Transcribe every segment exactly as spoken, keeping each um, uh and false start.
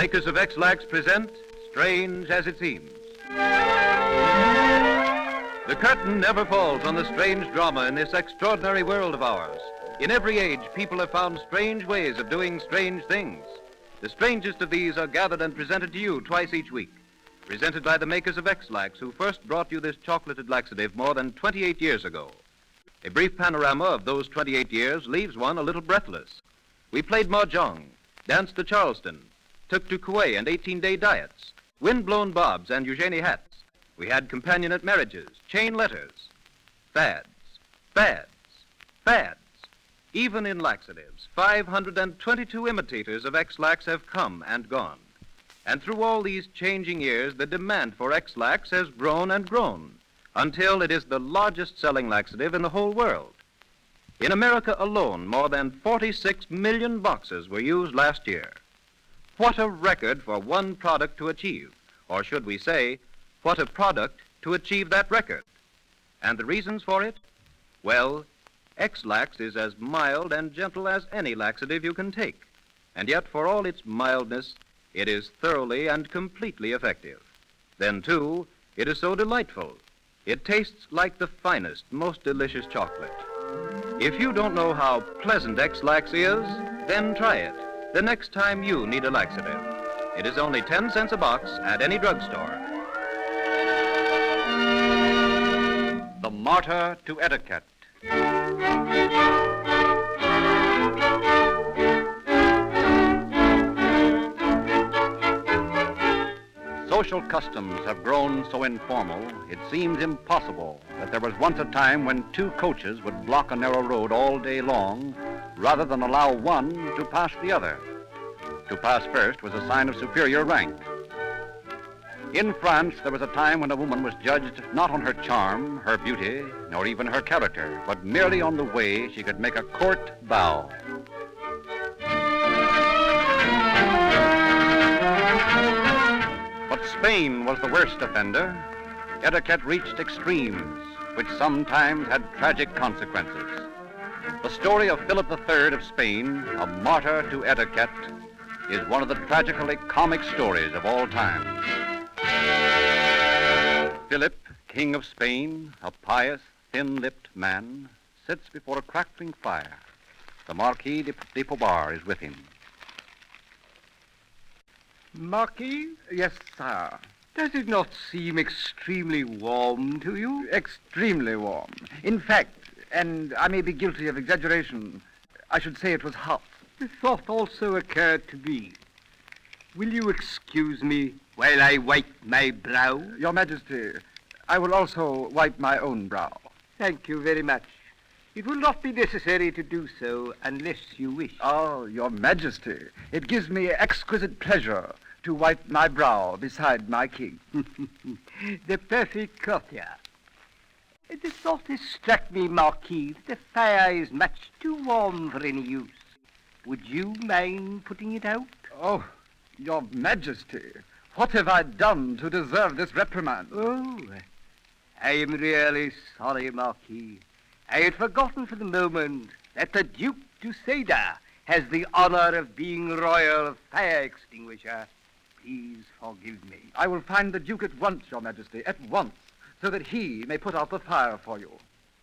makers of X-Lax present Strange as It Seems. The curtain never falls on the strange drama in this extraordinary world of ours. In every age, people have found strange ways of doing strange things. The strangest of these are gathered and presented to you twice each week. Presented by the makers of X-Lax, who first brought you this chocolated laxative more than twenty-eight years ago. A brief panorama of those twenty-eight years leaves one a little breathless. We played mahjong, danced to Charleston, took to Kuwait and eighteen-day diets, wind-blown bobs and Eugenie hats. We had companionate marriages, chain letters, fads, fads, fads. Even in laxatives, five hundred twenty-two imitators of X-Lax have come and gone. And through all these changing years, the demand for X-Lax has grown and grown until it is the largest selling laxative in the whole world. In America alone, more than forty-six million boxes were used last year. What a record for one product to achieve, or should we say, what a product to achieve that record. And the reasons for it? Well, X-Lax is as mild and gentle as any laxative you can take. And yet, for all its mildness, it is thoroughly and completely effective. Then, too, it is so delightful. It tastes like the finest, most delicious chocolate. If you don't know how pleasant X-Lax is, then try it the next time you need a laxative. It is only ten cents a box at any drugstore. The Martyr to Etiquette. Social customs have grown so informal, it seems impossible that there was once a time when two coaches would block a narrow road all day long rather than allow one to pass the other. To pass first was a sign of superior rank. In France, there was a time when a woman was judged not on her charm, her beauty, nor even her character, but merely on the way she could make a court bow. But Spain was the worst offender. Etiquette reached extremes, which sometimes had tragic consequences. The story of Philip the Third of Spain, a martyr to etiquette, is one of the tragically comic stories of all time. Philip, King of Spain, a pious, thin-lipped man, sits before a crackling fire. The Marquis de, de Pobar is with him. Marquis? Yes, sir. Does it not seem extremely warm to you? Extremely warm. In fact, and I may be guilty of exaggeration, I should say it was hot. The thought also occurred to me. Will you excuse me while I wipe my brow? Your Majesty, I will also wipe my own brow. Thank you very much. It will not be necessary to do so unless you wish. Oh, Your Majesty, it gives me exquisite pleasure to wipe my brow beside my king. The perfect courtier. The thought has struck me, Marquis, that the fire is much too warm for any use. Would you mind putting it out? Oh, Your Majesty, what have I done to deserve this reprimand? Oh, I am really sorry, Marquis. I had forgotten for the moment that the Duke de Seda has the honor of being royal fire extinguisher. Please forgive me. I will find the Duke at once, Your Majesty, at once, so that he may put out the fire for you.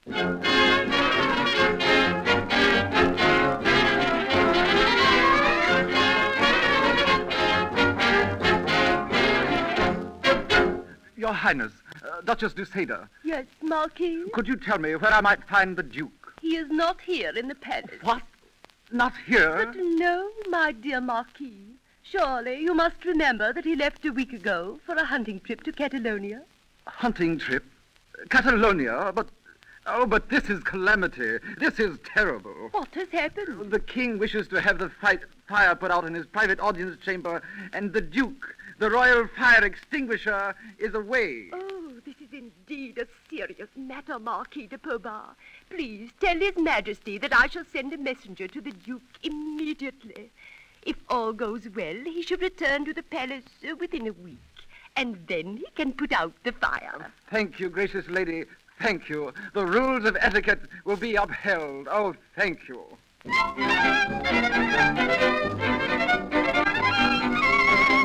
Your Highness, uh, Duchess de Seda. Yes, Marquis? Could you tell me where I might find the Duke? He is not here in the palace. What? Not here? But no, my dear Marquis. Surely you must remember that he left a week ago for a hunting trip to Catalonia. Hunting trip? Catalonia? But, oh, but this is calamity. This is terrible. What has happened? The king wishes to have the fight, fire put out in his private audience chamber, and the Duke, the royal fire extinguisher, is away. Oh, this is indeed a serious matter, Marquis de Pobar. Please tell His Majesty that I shall send a messenger to the Duke immediately. If all goes well, he should return to the palace uh, within a week, and then he can put out the fire. Thank you, gracious lady. Thank you. The rules of etiquette will be upheld. Oh, thank you.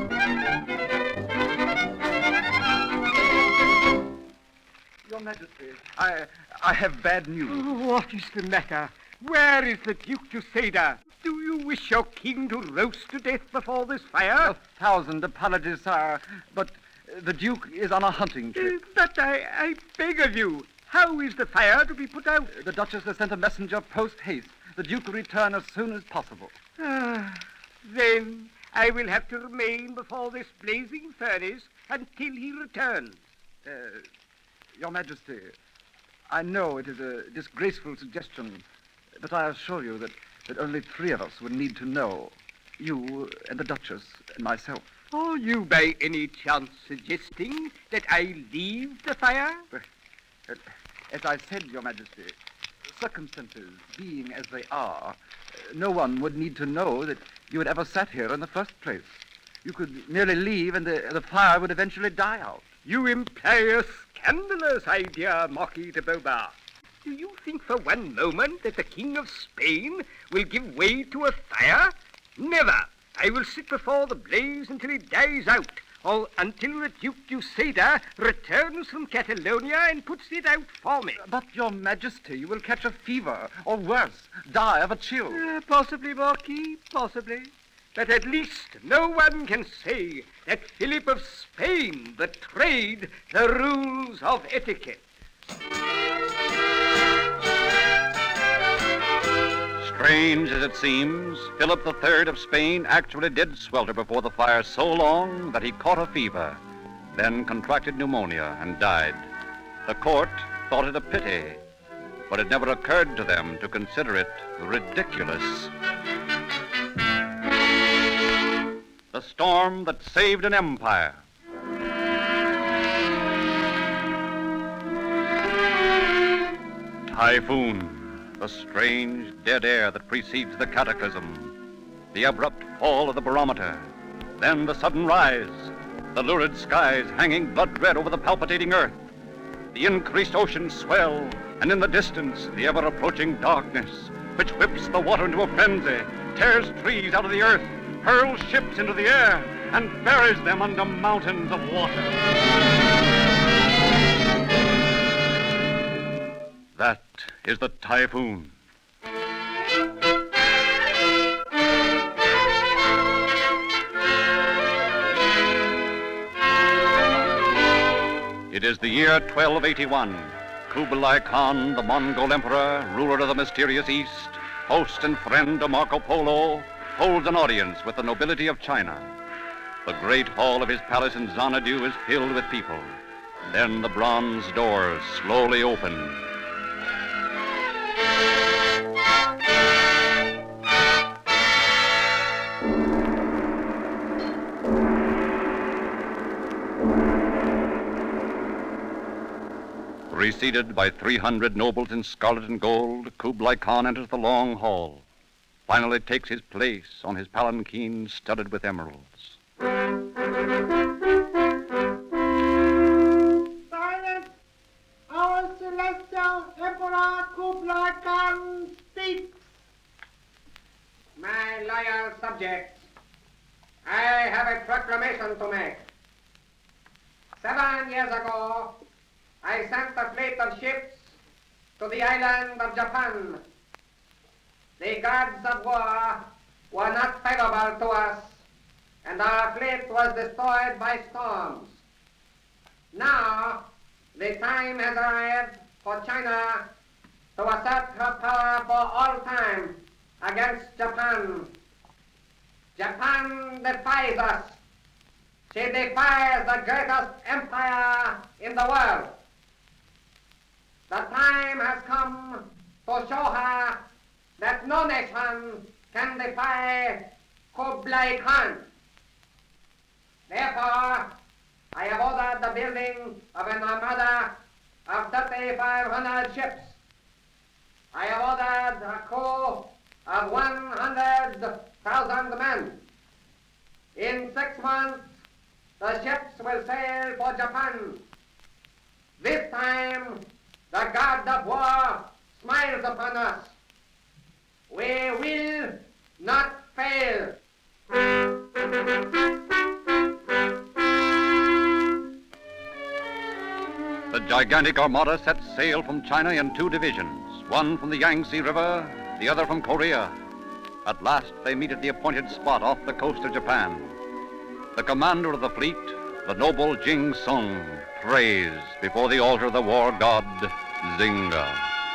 Your Majesty, I, I have bad news. Oh, what is the matter? Where is the Duke de Seda? Do you wish your king to roast to death before this fire? A thousand apologies, sire, but the Duke is on a hunting trip. Uh, but I, I beg of you, how is the fire to be put out? The Duchess has sent a messenger post-haste. The Duke will return as soon as possible. Ah, then I will have to remain before this blazing furnace until he returns. Uh, Your Majesty, I know it is a disgraceful suggestion, but I assure you that, that only three of us would need to know. You and the Duchess and myself. Are you by any chance suggesting that I leave the fire? But, uh, as I said, Your Majesty, circumstances being as they are, uh, no one would need to know that you had ever sat here in the first place. You could merely leave and the, the fire would eventually die out. You imply a scandalous idea, Marquis de Beaubar. Do you think for one moment that the King of Spain will give way to a fire? Never. I will sit before the blaze until it dies out, or until the Duke de Seda returns from Catalonia and puts it out for me. But, Your Majesty, you will catch a fever, or worse, die of a chill. Uh, possibly, Marquis, possibly. But at least no one can say that Philip of Spain betrayed the rules of etiquette. Strange as it seems, Philip the Third of Spain actually did swelter before the fire so long that he caught a fever, then contracted pneumonia and died. The court thought it a pity, but it never occurred to them to consider it ridiculous. The storm that saved an empire. Typhoon, the strange dead air that precedes the cataclysm. The abrupt fall of the barometer. Then the sudden rise. The lurid skies hanging blood-red over the palpitating earth. The increased ocean swell, and in the distance, the ever-approaching darkness, which whips the water into a frenzy, tears trees out of the earth, hurls ships into the air, and buries them under mountains of water. That is the typhoon. It is the year twelve eighty-one. Kublai Khan, the Mongol emperor, ruler of the mysterious East, host and friend of Marco Polo, holds an audience with the nobility of China. The great hall of his palace in Xanadu is filled with people. Then the bronze doors slowly open. Preceded by three hundred nobles in scarlet and gold, Kublai Khan enters the long hall. Finally takes his place on his palanquin studded with emeralds. Silence! Our celestial Emperor Kublai Khan speaks. My loyal subjects, I have a proclamation to make. Seven years ago, I sent a fleet of ships to the island of Japan. The gods of war were not favorable to us, and our fleet was destroyed by storms. Now, the time has arrived for China to assert her power for all time against Japan. Japan defies us. She defies the greatest empire in the world. The time has come to show her that no nation can defy Kublai Khan. Therefore, I have ordered the building of an armada of thirty-five hundred ships. I have ordered a crew of one hundred thousand men. In six months, the ships will sail for Japan. This time, the god of war smiles upon us. We will not fail. The gigantic armada set sail from China in two divisions, one from the Yangtze River, the other from Korea. At last, they meet at the appointed spot off the coast of Japan. The commander of the fleet, the noble Jing Sung, prays before the altar of the war god, Zinga.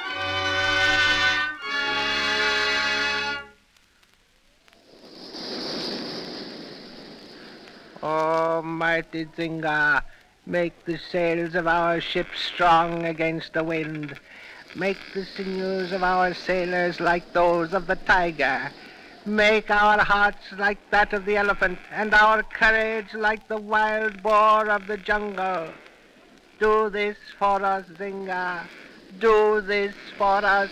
Oh, mighty Zinga, make the sails of our ship strong against the wind. Make the sinews of our sailors like those of the tiger. Make our hearts like that of the elephant, and our courage like the wild boar of the jungle. Do this for us, Zinga. Do this for us.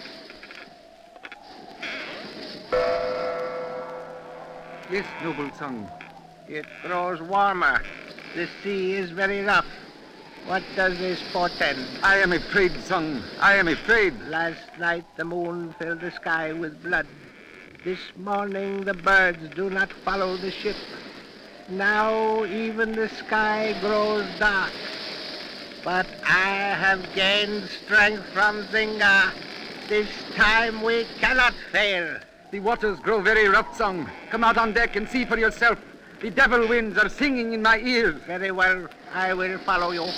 Yes, noble Sung. It grows warmer. The sea is very rough. What does this portend? I am afraid, Sung. I am afraid. Last night the moon filled the sky with blood. This morning the birds do not follow the ship. Now even the sky grows dark. But I have gained strength from Zinga. This time we cannot fail. The waters grow very rough, Sung. Come out on deck and see for yourself. The devil winds are singing in my ears. Very well, I will follow you.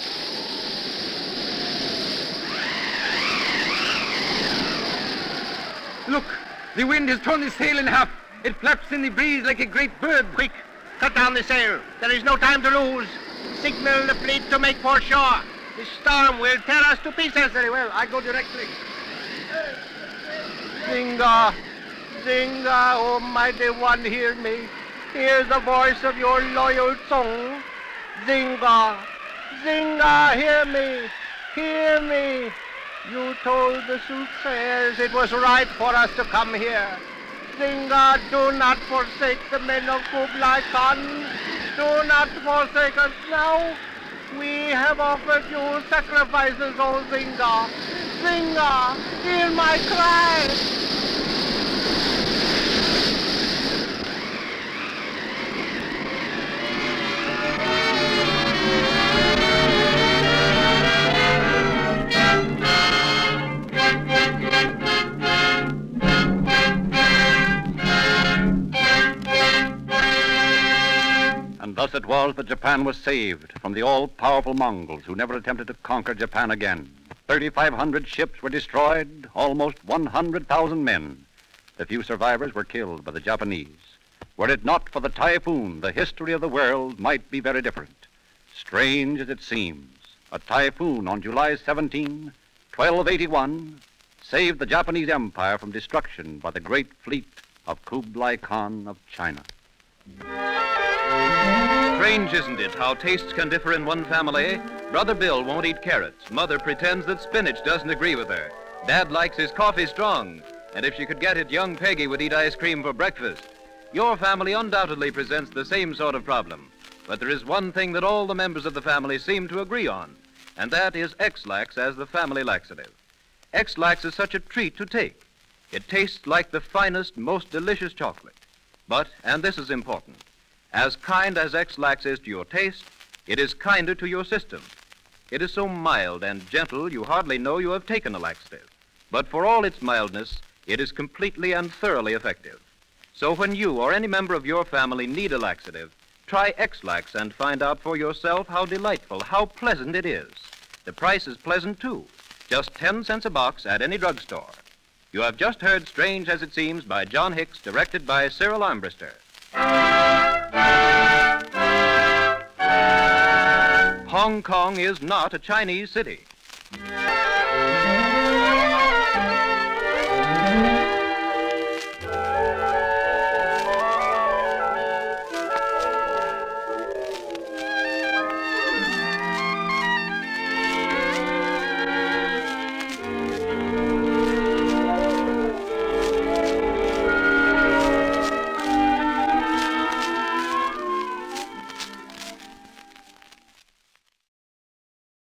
Look, the wind has torn the sail in half. It flaps in the breeze like a great bird. Quick, cut down the sail. There is no time to lose. Signal the fleet to make for shore. The storm will tear us to pieces. Very well, I go directly. Zinga, Zinga, oh mighty one, hear me. Hear the voice of your loyal Sung. Zinga, Zinga, hear me, hear me. You told the soothsayers it was right for us to come here. Zinga, do not forsake the men of Kublai Khan. Do not forsake us now. We have offered you sacrifices, O Zinga. Zinga, hear my cry. And thus it was that Japan was saved from the all-powerful Mongols who never attempted to conquer Japan again. thirty-five hundred ships were destroyed, almost one hundred thousand men. The few survivors were killed by the Japanese. Were it not for the typhoon, the history of the world might be very different. Strange as it seems, a typhoon on July seventeenth, twelve eighty-one, saved the Japanese Empire from destruction by the great fleet of Kublai Khan of China. Strange, isn't it, how tastes can differ in one family? Brother Bill won't eat carrots. Mother pretends that spinach doesn't agree with her. Dad likes his coffee strong. And if she could get it, young Peggy would eat ice cream for breakfast. Your family undoubtedly presents the same sort of problem. But there is one thing that all the members of the family seem to agree on, and that is X-Lax as the family laxative. X-Lax is such a treat to take. It tastes like the finest, most delicious chocolate. But, and this is important, as kind as X-Lax is to your taste, it is kinder to your system. It is so mild and gentle you hardly know you have taken a laxative. But for all its mildness, it is completely and thoroughly effective. So when you or any member of your family need a laxative, try X-Lax and find out for yourself how delightful, how pleasant it is. The price is pleasant, too. Just ten cents a box at any drugstore. You have just heard Strange as It Seems by John Hicks, directed by Cyril Armbruster. Hong Kong is not a Chinese city.